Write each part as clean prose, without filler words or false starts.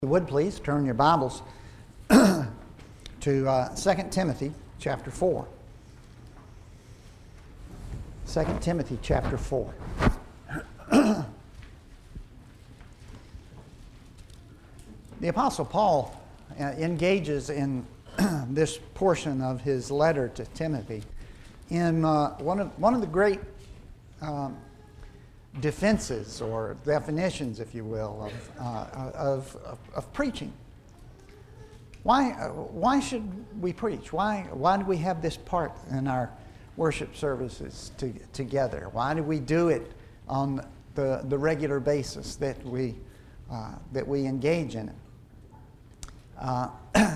If you would please turn your Bibles to 2 Timothy chapter 4. 2 Timothy chapter 4. The Apostle Paul engages in this portion of his letter to Timothy in one of the great defenses or definitions, if you will, of preaching. Why should we preach? Why do we have this part in our worship services together? Why do we do it on the regular basis that we engage in it?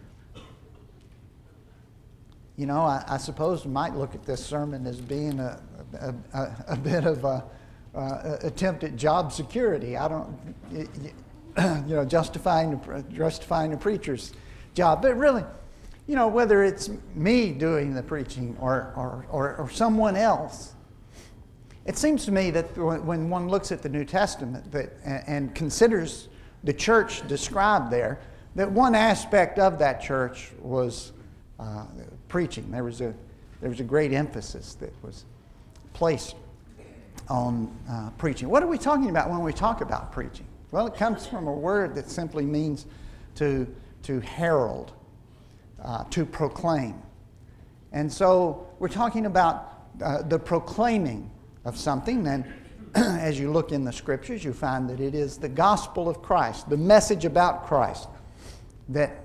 I suppose we might look at this sermon as being a bit of a attempt at job security. I don't, justifying the preacher's job. But really, whether it's me doing the preaching or someone else, it seems to me that when one looks at the New Testament and considers the church described there, that one aspect of that church was preaching. There was a great emphasis that was placed on preaching. What are we talking about when we talk about preaching? Well, it comes from a word that simply means to herald, to proclaim. And so we're talking about the proclaiming of something. And as you look in the Scriptures, you find that it is the gospel of Christ, the message about Christ that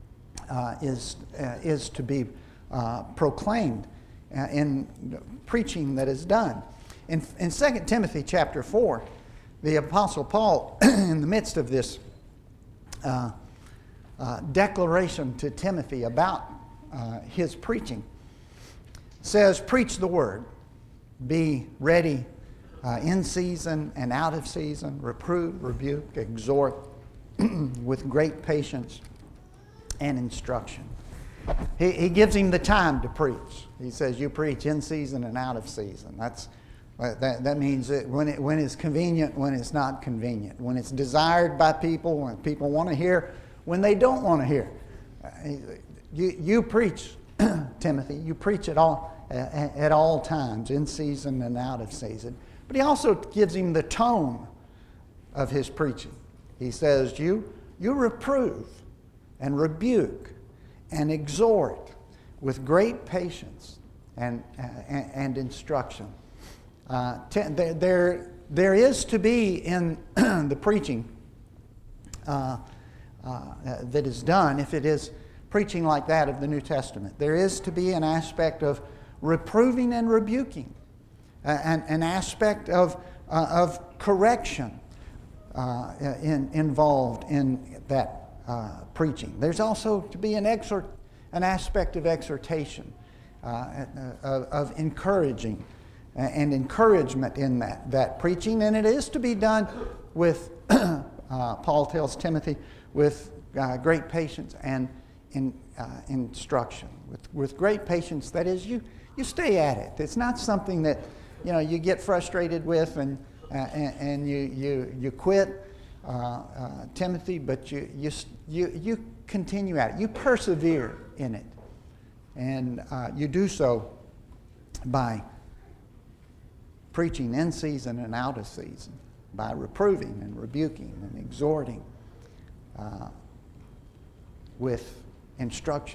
is to be proclaimed in preaching that is done. In 2 Timothy chapter 4, the Apostle Paul, in the midst of this declaration to Timothy about his preaching, says, "Preach the word, be ready in season and out of season, reprove, rebuke, exhort with great patience and instruction." He gives him the time to preach. He says, you preach in season and out of season. That means that when it's convenient, when it's not convenient, when it's desired by people, when people want to hear, when they don't want to hear. You preach, Timothy. You preach at all times, in season and out of season. But he also gives him the tone of his preaching. He says, you reprove and rebuke and exhort with great patience and instruction. There is to be in the preaching that is done, if it is preaching like that of the New Testament, there is to be an aspect of reproving and rebuking, an aspect of correction involved in that preaching. There's also to be an aspect of exhortation, of encouraging and encouragement in that preaching, and it is to be done with, Paul tells Timothy, with great patience and instruction. With great patience, that is, you stay at it. It's not something that you get frustrated with and you quit, Timothy, but you continue at it. You persevere in it, and you do so by preaching in season and out of season, by reproving and rebuking and exhorting with instruction.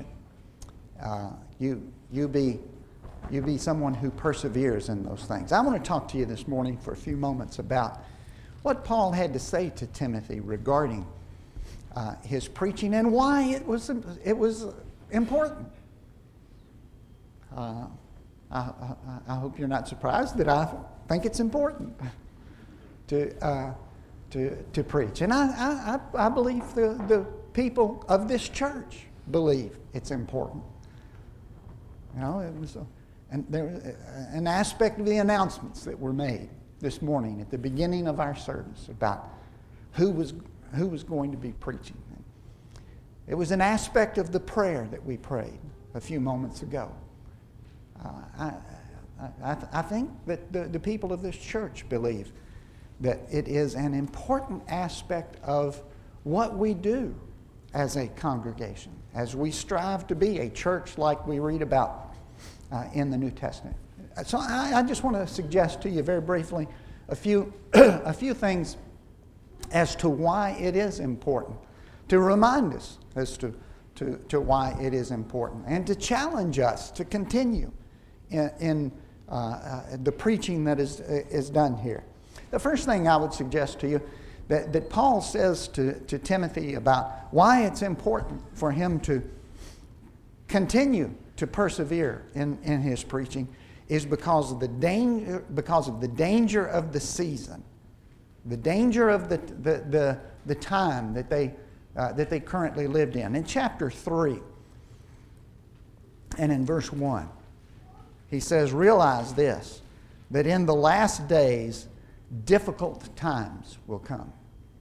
You be someone who perseveres in those things. I want to talk to you this morning for a few moments about what Paul had to say to Timothy regarding his preaching and why it was important. I hope you're not surprised that I think it's important to preach, and I believe the people of this church believe it's important. It was an aspect of the announcements that were made this morning at the beginning of our service about who was going to be preaching. It was an aspect of the prayer that we prayed a few moments ago. I think that the people of this church believe that it is an important aspect of what we do as a congregation, as we strive to be a church like we read about in the New Testament. So I just want to suggest to you very briefly a few things as to why it is important, to remind us as to why it is important, and to challenge us to continue in the preaching that is done here. The first thing I would suggest to you that Paul says to Timothy about why it's important for him to continue to persevere in his preaching is because of the danger of the season, the danger of the time that they currently lived in. In chapter 3 and in verse 1, he says, "Realize this, that in the last days difficult times will come."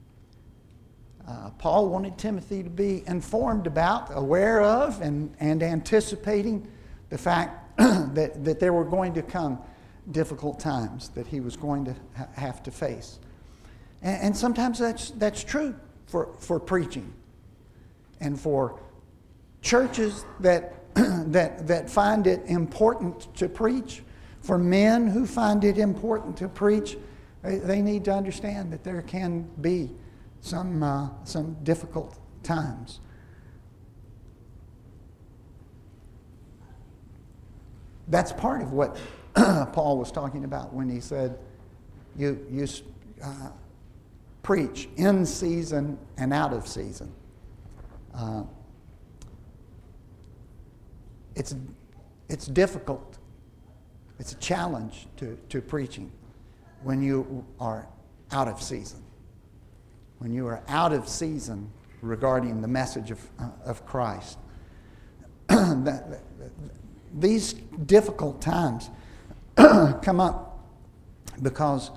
Paul wanted Timothy to be informed about, aware of, and anticipating the fact that there were going to come difficult times that he was going to have to face. And sometimes that's true for preaching and for churches that find it important to preach, for men who find it important to preach. They need to understand that there can be some difficult times. That's part of what Paul was talking about when he said, you preach in season and out of season. It's difficult. It's a challenge to preaching when you are out of season. When you are out of season regarding the message of Christ. These difficult times come up because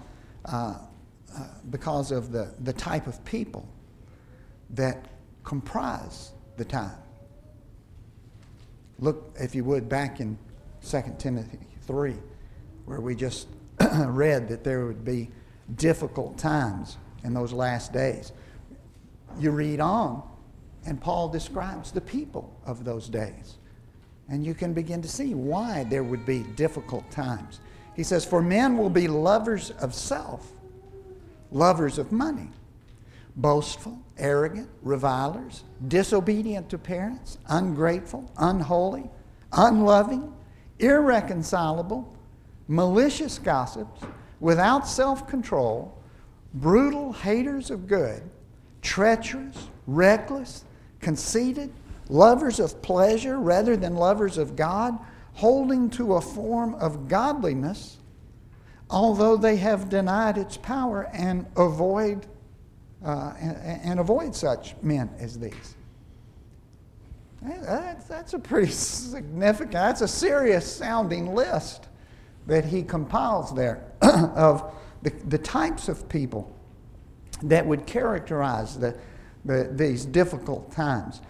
of the type of people that comprise the time. Look, if you would, back in 2 Timothy 3, where we just read that there would be difficult times in those last days. You read on, and Paul describes the people of those days. And you can begin to see why there would be difficult times. He says, "For men will be lovers of self, lovers of money, boastful, arrogant, revilers, disobedient to parents, ungrateful, unholy, unloving, irreconcilable, malicious gossips, without self-control, brutal, haters of good, treacherous, reckless, conceited, lovers of pleasure rather than lovers of God, holding to a form of godliness, although they have denied its power, and avoid such men as these." That's a pretty significant, that's a serious sounding list that he compiles there of the types of people that would characterize these difficult times.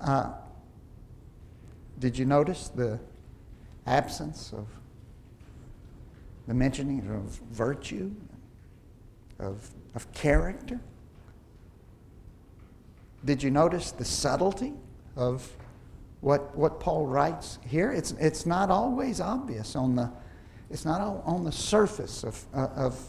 Did you notice the absence of the mentioning of virtue, of character? Did you notice the subtlety of what Paul writes here? It's not always obvious on the surface of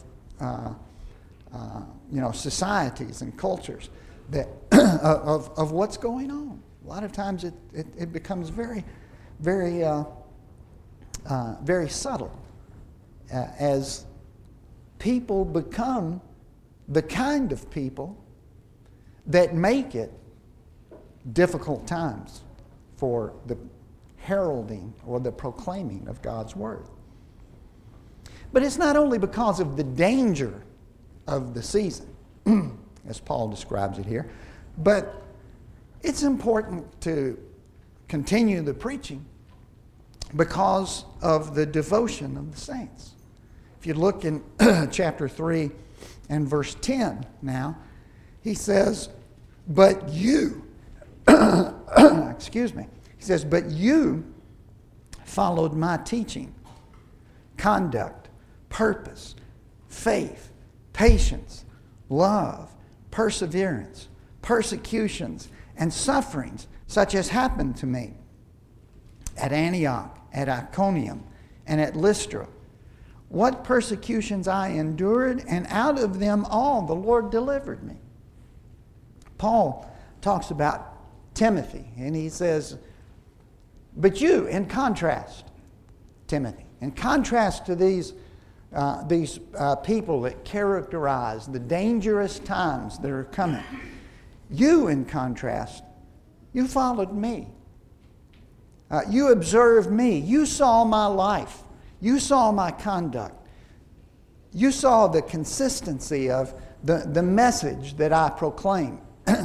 societies and cultures that of what's going on. A lot of times it becomes very, very, very subtle as people become the kind of people that make it difficult times for the heralding or the proclaiming of God's Word. But it's not only because of the danger of the season, as Paul describes it here, but it's important to continue the preaching because of the devotion of the saints. If you look in chapter 3 and verse 10 now, he says, "But you," excuse me, he says, "But you followed my teaching, conduct, purpose, faith, patience, love, perseverance, persecutions and sufferings such as happened to me at Antioch, at Iconium, and at Lystra. What persecutions I endured, and out of them all the Lord delivered me. Paul talks about Timothy, and he says, but you, in contrast, Timothy, in contrast to these people that characterize the dangerous times that are coming, you, in contrast, you followed me. You observed me. You saw my life. You saw my conduct. You saw the consistency of the message that I proclaim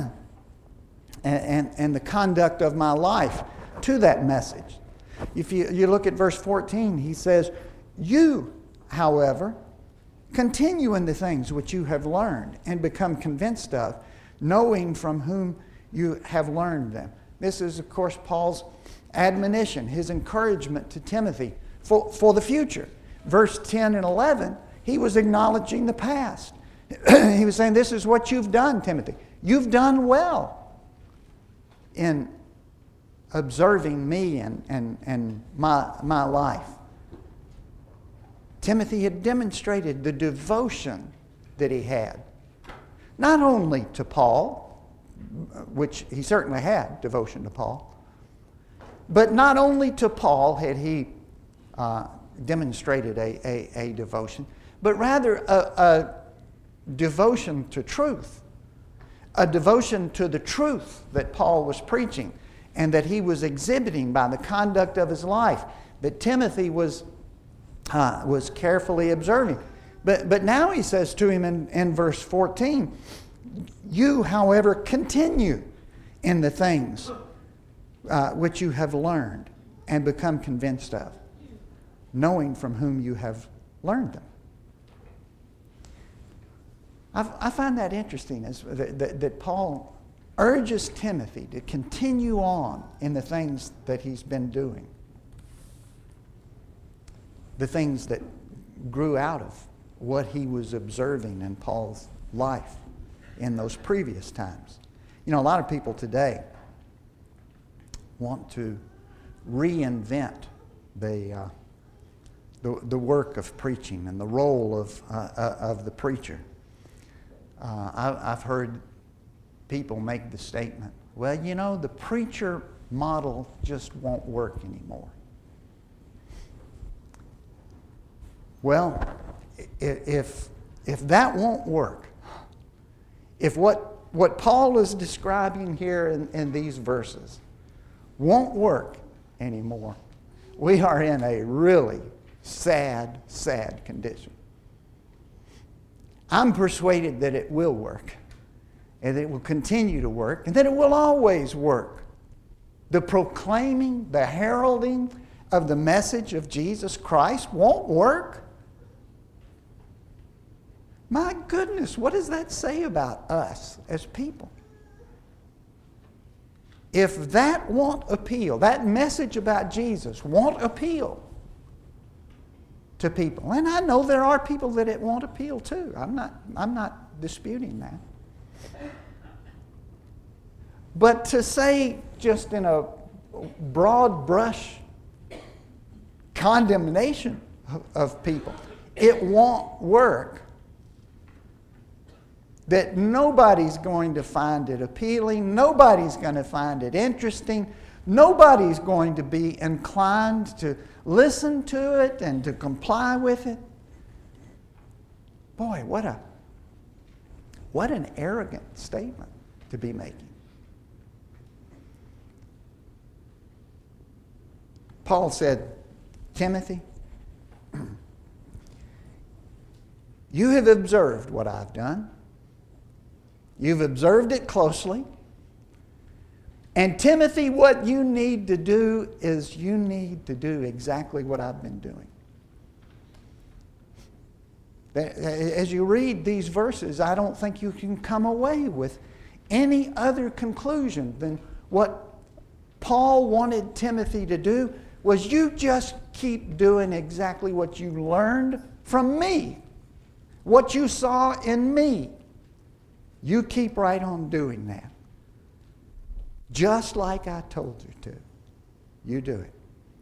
and the conduct of my life to that message. If you look at verse 14, he says, you, however, continue in the things which you have learned and become convinced of, knowing from whom you have learned them. This is, of course, Paul's admonition, his encouragement to Timothy for the future. Verse 10 and 11, he was acknowledging the past. He was saying, this is what you've done, Timothy. You've done well in observing me and my life. Timothy had demonstrated the devotion that he had, not only to Paul, which he certainly had devotion to Paul, but not only to Paul had he demonstrated a devotion, but rather a devotion to truth, a devotion to the truth that Paul was preaching and that he was exhibiting by the conduct of his life, that Timothy was carefully observing. But now he says to him in verse 14, you, however, continue in the things which you have learned and become convinced of, knowing from whom you have learned them. I find that interesting, that Paul urges Timothy to continue on in the things that he's been doing, the things that grew out of what he was observing in Paul's life in those previous times. You know, a lot of people today want to reinvent the work of preaching and the role of the preacher. I've heard people make the statement, well, you know, the preacher model just won't work anymore. Well, if that won't work, if what Paul is describing here in these verses won't work anymore, we are in a really sad, sad condition. I'm persuaded that it will work, and that it will continue to work, and that it will always work. The proclaiming, the heralding of the message of Jesus Christ won't work. My goodness, what does that say about us as people? If that won't appeal, that message about Jesus won't appeal to people, and I know there are people that it won't appeal to. I'm not disputing that. But to say just in a broad brush condemnation of people, it won't work, that nobody's going to find it appealing, nobody's going to find it interesting, nobody's going to be inclined to listen to it and to comply with it. Boy, what an arrogant statement to be making. Paul said, Timothy, you have observed what I've done. You've observed it closely. And Timothy, what you need to do is you need to do exactly what I've been doing. As you read these verses, I don't think you can come away with any other conclusion than what Paul wanted Timothy to do was you just keep doing exactly what you learned from me, what you saw in me. You keep right on doing that. Just like I told you to. You do it.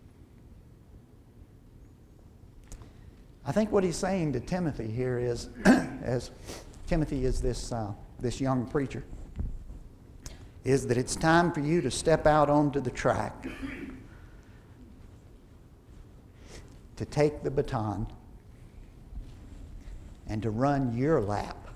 I think what he's saying to Timothy here is, as Timothy is this young preacher, is that it's time for you to step out onto the track, to take the baton, and to run your lap.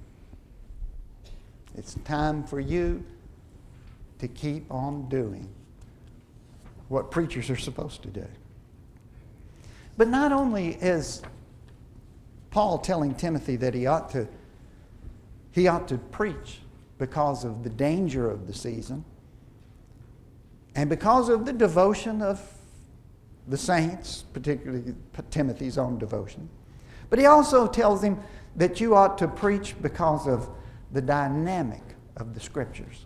It's time for you to keep on doing what preachers are supposed to do. But not only is Paul telling Timothy that he ought to preach because of the danger of the season and because of the devotion of the saints, particularly Timothy's own devotion. But he also tells him that you ought to preach because of the dynamic of the Scriptures.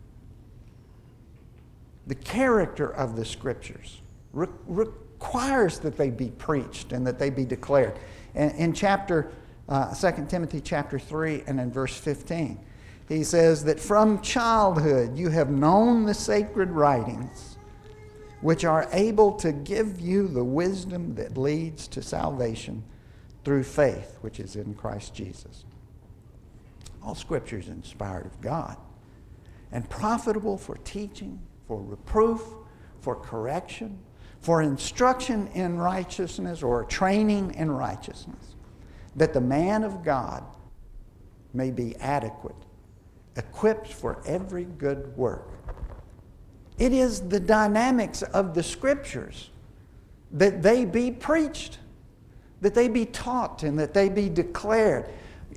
The character of the Scriptures requires that they be preached and that they be declared. In 2 Timothy chapter 3 and in verse 15, he says that from childhood you have known the sacred writings, which are able to give you the wisdom that leads to salvation through faith, which is in Christ Jesus. All Scripture is inspired of God and profitable for teaching, for reproof, for correction, for instruction in righteousness or training in righteousness, that the man of God may be adequate, equipped for every good work. It is the dynamics of the Scriptures that they be preached, that they be taught, and that they be declared.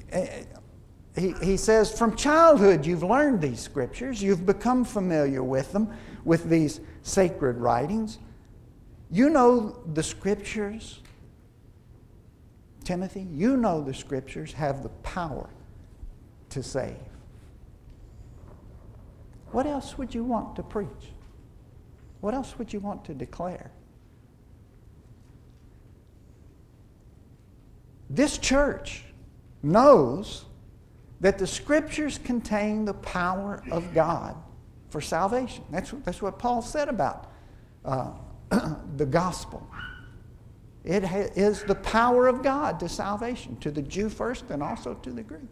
He says, from childhood you've learned these Scriptures. You've become familiar with them, with these sacred writings. You know the Scriptures, Timothy. You know the Scriptures have the power to save. What else would you want to preach? What else would you want to declare? This church knows that the Scriptures contain the power of God for salvation. That's what Paul said about the gospel. It is the power of God to salvation, to the Jew first and also to the Greek.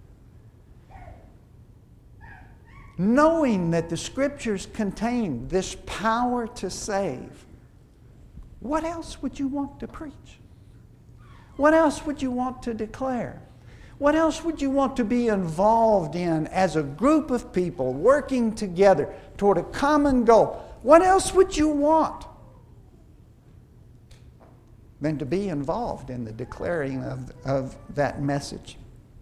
Knowing that the Scriptures contain this power to save, what else would you want to preach? What else would you want to declare? What else would you want to be involved in as a group of people working together toward a common goal? What else would you want than to be involved in the declaring of that message?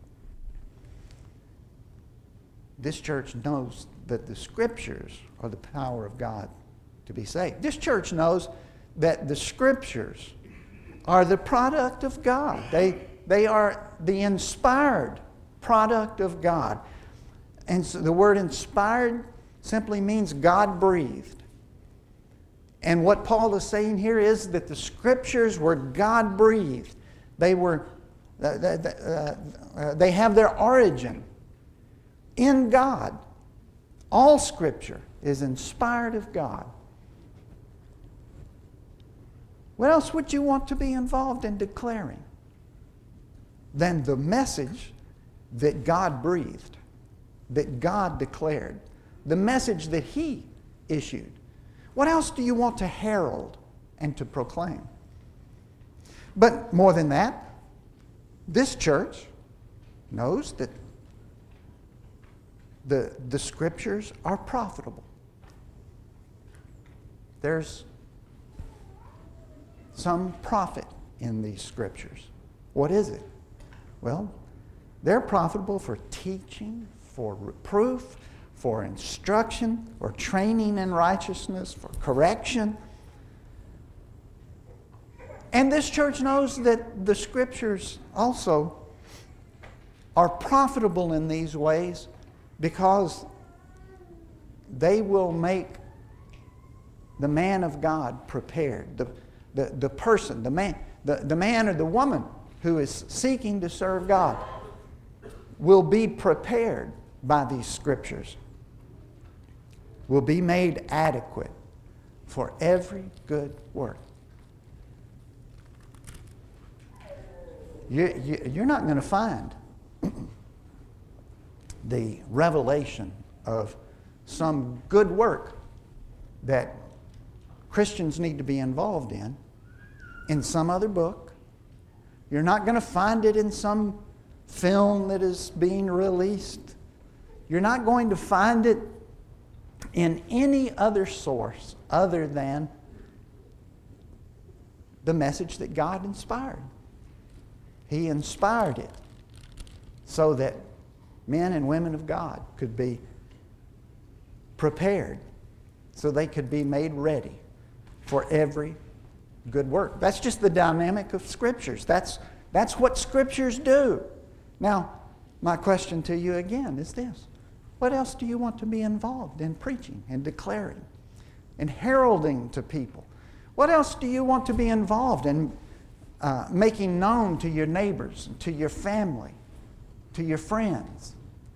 This church knows that the Scriptures are the power of God to be saved. This church knows that the Scriptures are the product of God. They are the inspired product of God. And so the word inspired simply means God-breathed. And what Paul is saying here is that the Scriptures were God-breathed. They have their origin in God. All Scripture is inspired of God. What else would you want to be involved in declaring than the message that God breathed, that God declared, the message that He issued? What else do you want to herald and to proclaim? But more than that, this church knows that the Scriptures are profitable. There's some profit in these Scriptures. What is it? Well, they're profitable for teaching, for reproof, for instruction, or training in righteousness, for correction. And this church knows that the Scriptures also are profitable in these ways because they will make the man of God prepared. The person, the man or the woman who is seeking to serve God, will be prepared by these scriptures, will be made adequate for every good work. You're not going to find the revelation of some good work that Christians need to be involved in some other book. You're not going to find it in some film that is being released. You're not going to find it in any other source other than the message that God inspired. He inspired it so that men and women of God could be prepared, so they could be made ready for every good work. That's just the dynamic of Scriptures. That's what Scriptures do. Now, my question to you again is this. What else do you want to be involved in preaching and declaring and heralding to people? What else do you want to be involved in making known to your neighbors, to your family, to your friends?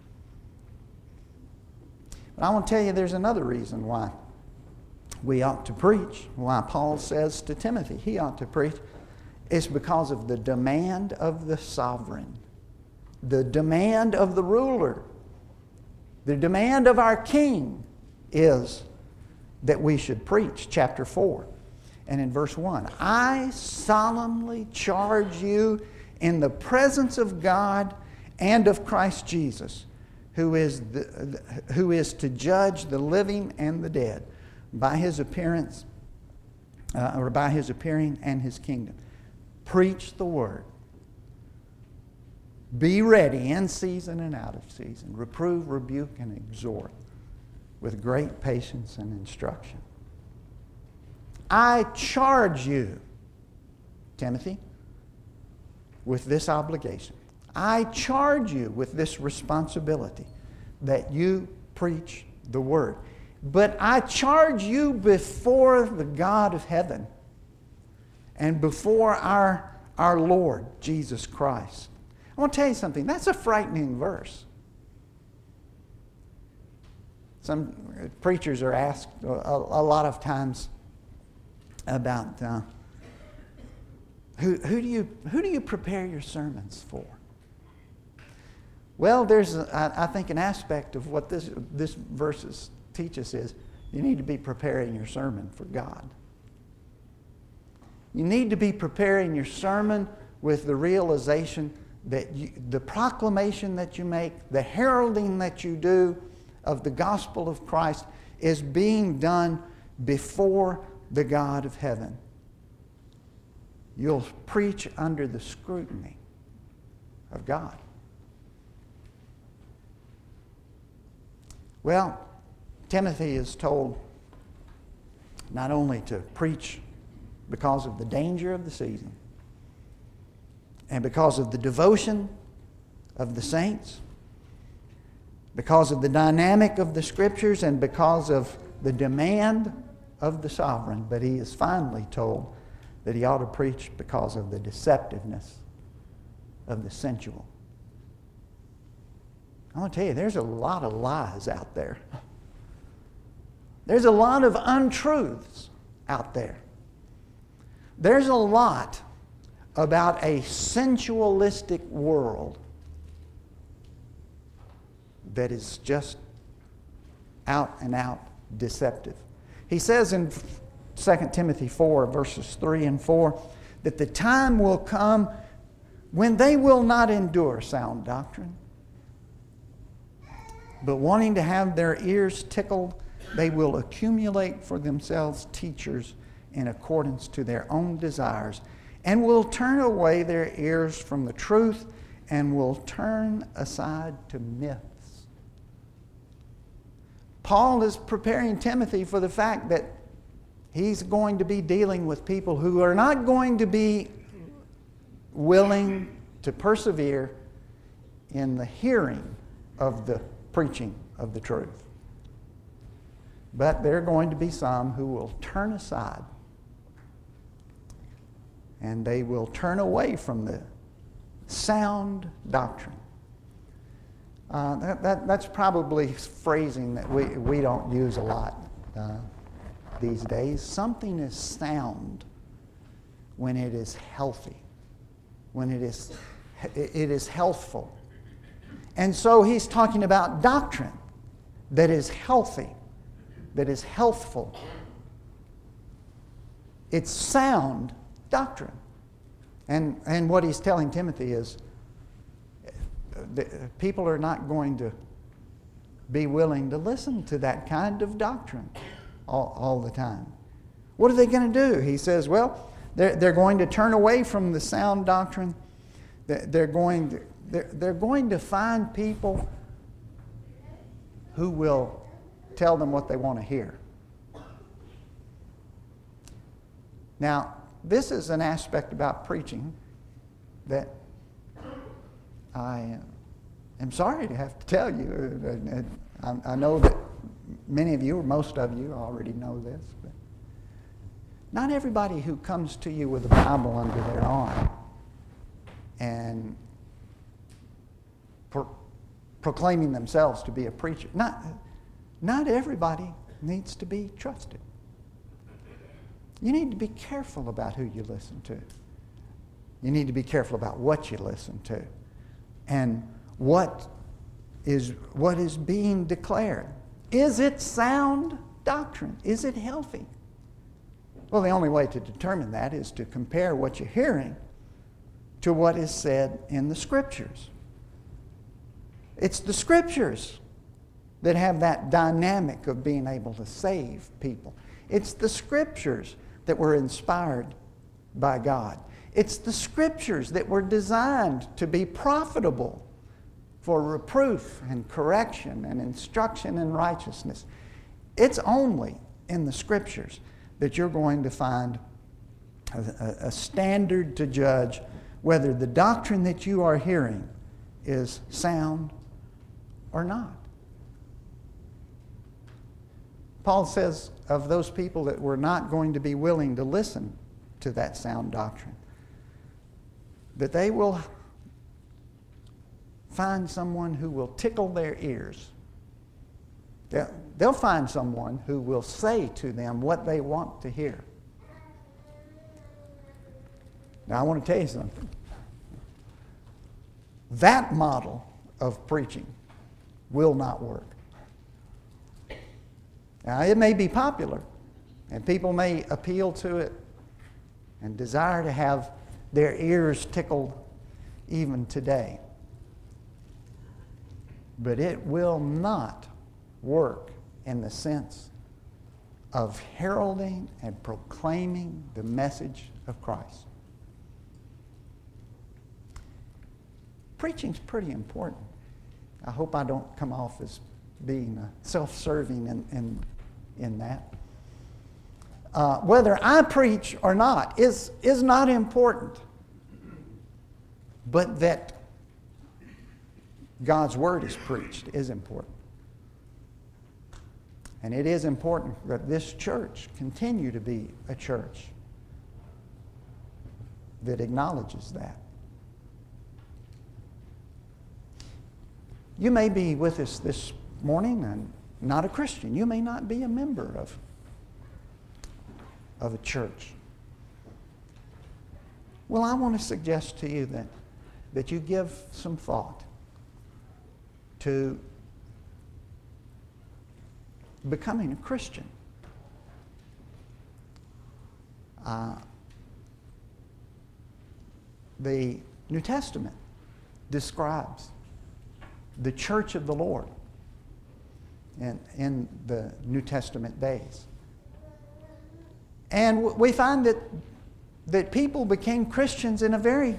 But I want to tell you there's another reason why we ought to preach, why Paul says to Timothy he ought to preach. It's because of the demand of the sovereign, the demand of the ruler. The demand of our king is that we should preach. Chapter 4 and in verse 1. I solemnly charge you in the presence of God and of Christ Jesus, who is to judge the living and the dead by his appearance, or by his appearing and his kingdom. Preach the word. Be ready in season and out of season. Reprove, rebuke, and exhort with great patience and instruction. I charge you, Timothy, with this obligation. I charge you with this responsibility that you preach the word. But I charge you before the God of heaven and before our Lord Jesus Christ. I want to tell you something. That's a frightening verse. Some preachers are asked a lot of times about who do you prepare your sermons for? Well, there's I think an aspect of what this verses teach us is you need to be preparing your sermon for God. You need to be preparing your sermon with the realization that the proclamation that you make, the heralding that you do of the gospel of Christ is being done before the God of heaven. You'll preach under the scrutiny of God. Well, Timothy is told not only to preach because of the danger of the season and because of the devotion of the saints, because of the dynamic of the Scriptures, and because of the demand of the sovereign, but he is finally told that he ought to preach because of the deceptiveness of the sensual. I want to tell you, there's a lot of lies out there. There's a lot of untruths out there. There's a lot about a sensualistic world that is just out and out deceptive. He says in 2 Timothy 4, verses 3 and 4, that the time will come when they will not endure sound doctrine, but wanting to have their ears tickled, they will accumulate for themselves teachers in accordance to their own desires, and will turn away their ears from the truth and will turn aside to myths. Paul is preparing Timothy for the fact that he's going to be dealing with people who are not going to be willing to persevere in the hearing of the preaching of the truth. But there are going to be some who will turn aside and they will turn away from the sound doctrine. That's probably phrasing that we don't use a lot these days. Something is sound when it is healthy, when it is healthful. And so he's talking about doctrine that is healthy, that is healthful. It's sound doctrine. And what he's telling Timothy is people are not going to be willing to listen to that kind of doctrine all the time. What are they going to do? He says, well, they're going to turn away from the sound doctrine. They're going to find people who will tell them what they want to hear. Now, this is an aspect about preaching that I am sorry to have to tell you. I know that many of you, or most of you, already know this, but not everybody who comes to you with a Bible under their arm and proclaiming themselves to be a preacher, not everybody needs to be trusted. You need to be careful about who you listen to. You need to be careful about what you listen to and what is being declared. Is it sound doctrine? Is it healthy? Well, the only way to determine that is to compare what you're hearing to what is said in the Scriptures. It's the Scriptures that have that dynamic of being able to save people. It's the Scriptures that were inspired by God. It's the Scriptures that were designed to be profitable for reproof and correction and instruction in righteousness. It's only in the Scriptures that you're going to find a standard to judge whether the doctrine that you are hearing is sound or not. Paul says of those people that were not going to be willing to listen to that sound doctrine, that they will find someone who will tickle their ears. They'll find someone who will say to them what they want to hear. Now, I want to tell you something. That model of preaching will not work. Now, it may be popular, and people may appeal to it and desire to have their ears tickled even today. But it will not work in the sense of heralding and proclaiming the message of Christ. Preaching's pretty important. I hope I don't come off as being self-serving in that. Whether I preach or not is not important, but that God's Word is preached is important. And it is important that this church continue to be a church that acknowledges that. You may be with us this morning and not a Christian. You may not be a member of a church. Well, I want to suggest to you that you give some thought to becoming a Christian. The New Testament describes the church of the Lord in the New Testament days. And we find that people became Christians in a very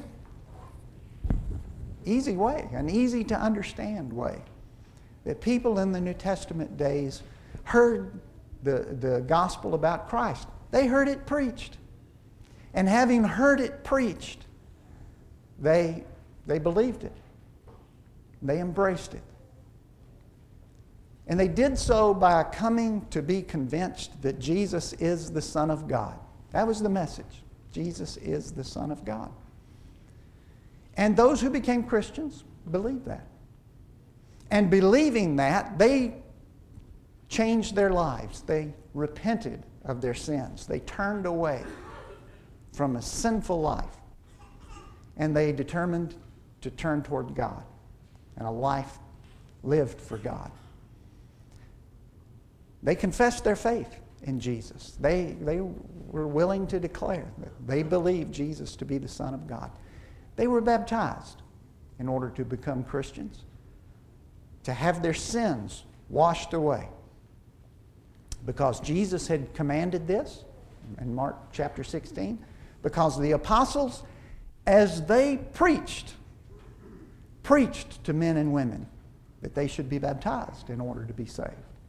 easy way, an easy to understand way. That people in the New Testament days heard the gospel about Christ. They heard it preached. And having heard it preached, they believed it. They embraced it. And they did so by coming to be convinced that Jesus is the Son of God. That was the message. Jesus is the Son of God. And those who became Christians believed that. And believing that, they changed their lives. They repented of their sins. They turned away from a sinful life. And they determined to turn toward God and a life lived for God. They confessed their faith in Jesus. They were willing to declare that they believed Jesus to be the Son of God. They were baptized in order to become Christians, to have their sins washed away. Because Jesus had commanded this in Mark chapter 16, because the apostles, as they preached to men and women that they should be baptized in order to be saved.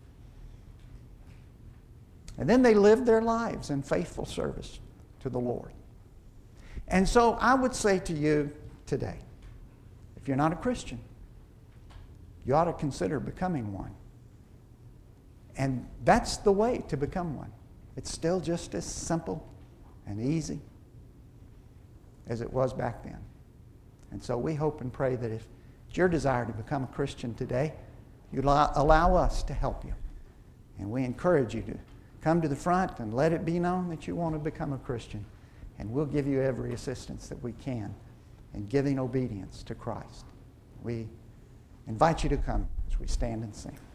And then they lived their lives in faithful service to the Lord. And so I would say to you today, if you're not a Christian, you ought to consider becoming one. And that's the way to become one. It's still just as simple and easy as it was back then. And so we hope and pray that if it's your desire to become a Christian today, you'd allow us to help you. And we encourage you to come to the front and let it be known that you want to become a Christian. And we'll give you every assistance that we can in giving obedience to Christ. We invite you to come as we stand and sing.